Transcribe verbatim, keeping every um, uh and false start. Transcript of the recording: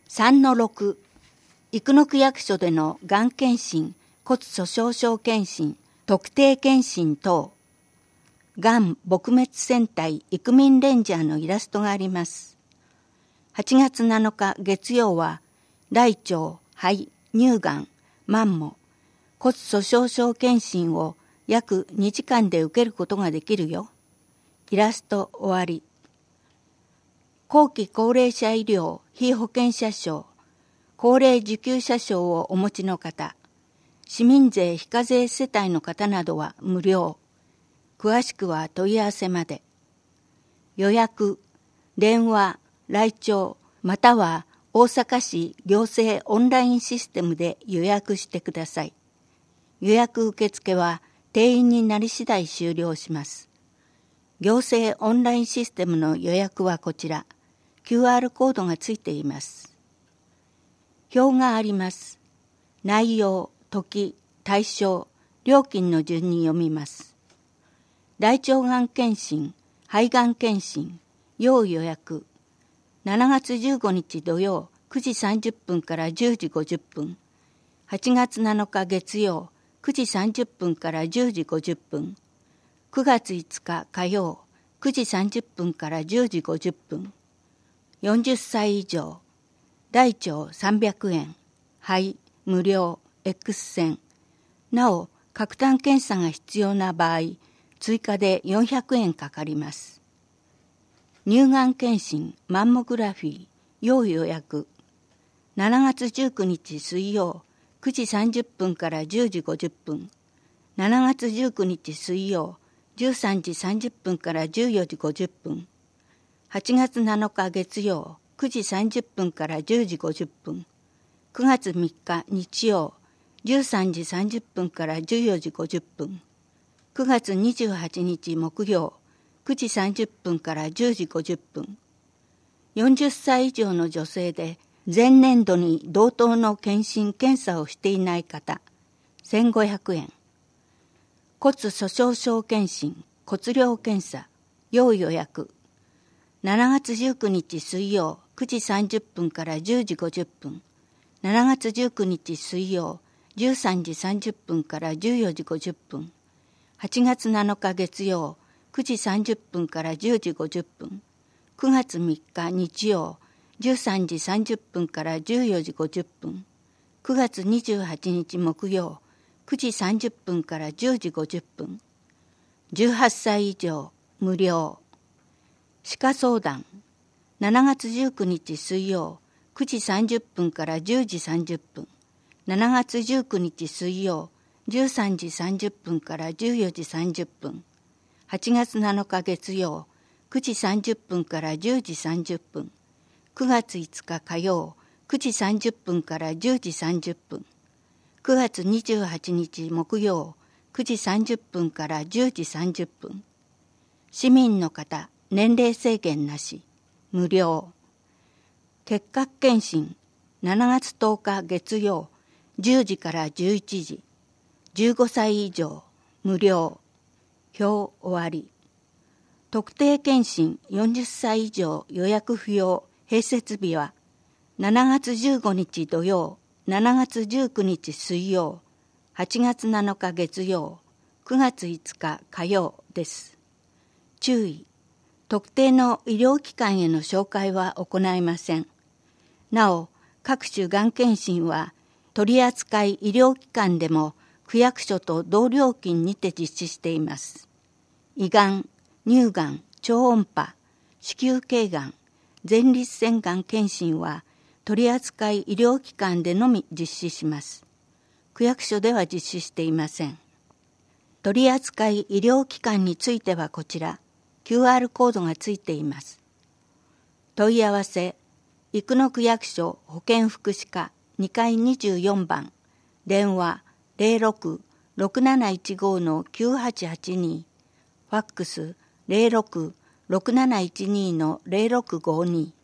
さんのろく、生野区役所でのがん検診、骨粗鬆症検診、特定検診等、がん撲滅戦隊育民レンジャーのイラストがあります。はちがつなのか月曜は、大腸、肺、乳がん、マンモ、骨粗鬆症検診を約にじかんで受けることができるよ。イラスト終わり。後期高齢者医療被保険者証、高齢受給者証をお持ちの方、市民税非課税世帯の方などは無料。詳しくは問い合わせまで。予約、電話、来庁、または大阪市行政オンラインシステムで予約してください。予約受付は定員になり次第終了します。行政オンラインシステムの予約はこちら。キューアール コードがついています。表があります。内容、時、対象、料金の順に読みます。大腸がん検診、肺がん検診、要予約。しちがつじゅうごにち土曜くじさんじゅっぷんからじゅうじごじゅっぷん。はちがつなのか月曜くじさんじゅっぷんからじゅうじごじゅっぷん。くがついつか火曜くじさんじゅっぷんからじゅうじごじゅっぷん。よんじゅっさい以上、大腸さんびゃくえん、肺無料、X 線。なお、核炭検査が必要な場合、追加でよんひゃくえんかかります。乳がん検診、マンモグラフィー、要予約。しちがつじゅうくにち水曜、くじさんじゅっぷんからじゅうじごじゅっぷん。しちがつじゅうくにち水曜、じゅうさんじさんじゅっぷんからじゅうよじごじゅっぷん。はちがつなのか月曜くじさんじゅっぷんからじゅうじごじゅっぷん。くがつみっか日曜じゅうさんじさんじゅっぷんからじゅうよじごじゅっぷん。くがつにじゅうはちにち木曜くじさんじゅっぷんからじゅうじごじゅっぷん。よんじゅっさい以上の女性で前年度に同等の検診検査をしていない方、せんごひゃくえん。骨粗鬆症検診、骨量検査、要予約。しちがつじゅうくにち水曜くじさんじゅっぷんからじゅうじごじゅっぷん。しちがつじゅうくにち水曜じゅうさんじさんじゅっぷんからじゅうよじごじゅっぷん。はちがつなのか月曜くじさんじゅっぷんからじゅうじごじゅっぷん。くがつみっか日曜じゅうさんじさんじゅっぷんからじゅうよじごじゅっぷん。くがつにじゅうはちにち木曜くじさんじゅっぷんからじゅうじごじゅっぷん。じゅうはっさい以上無料。歯科相談。しちがつじゅうくにち水曜くじさんじゅっぷんからじゅうじさんじゅっぷん。しちがつじゅうくにち水曜じゅうさんじさんじゅっぷんからじゅうよじさんじゅっぷん。はちがつなのか月曜くじさんじゅっぷんからじゅうじさんじゅっぷん。くがついつか火曜くじさんじゅっぷんからじゅうじさんじゅっぷん。くがつにじゅうはちにち木曜くじさんじゅっぷんからじゅうじさんじゅっぷん。市民の方、年齢制限なし、無料。結核検診、しちがつとおか月曜じゅうじからじゅういちじ。じゅうごさい以上、無料。表終わり。特定検診よんじゅっさい以上予約不要、併設日はしちがつじゅうごにち土曜、しちがつじゅうくにち水曜、はちがつなのか月曜、くがついつか火曜です。注意。特定の医療機関への紹介は行いません。なお、各種がん検診は取扱医療機関でも区役所と同料金にて実施しています。胃がん、乳がん、超音波、子宮頸がん、前立腺がん検診は取扱医療機関でのみ実施します。区役所では実施していません。取扱医療機関についてはこちら、キューアール コードがついています。問い合わせ、生野区役所保健福祉課にかいにじゅうよんばん、電話 ゼロろく ろくなないちご きゅうはちはちに、ファックス ゼロろく ろくなないちに ゼロろくごに。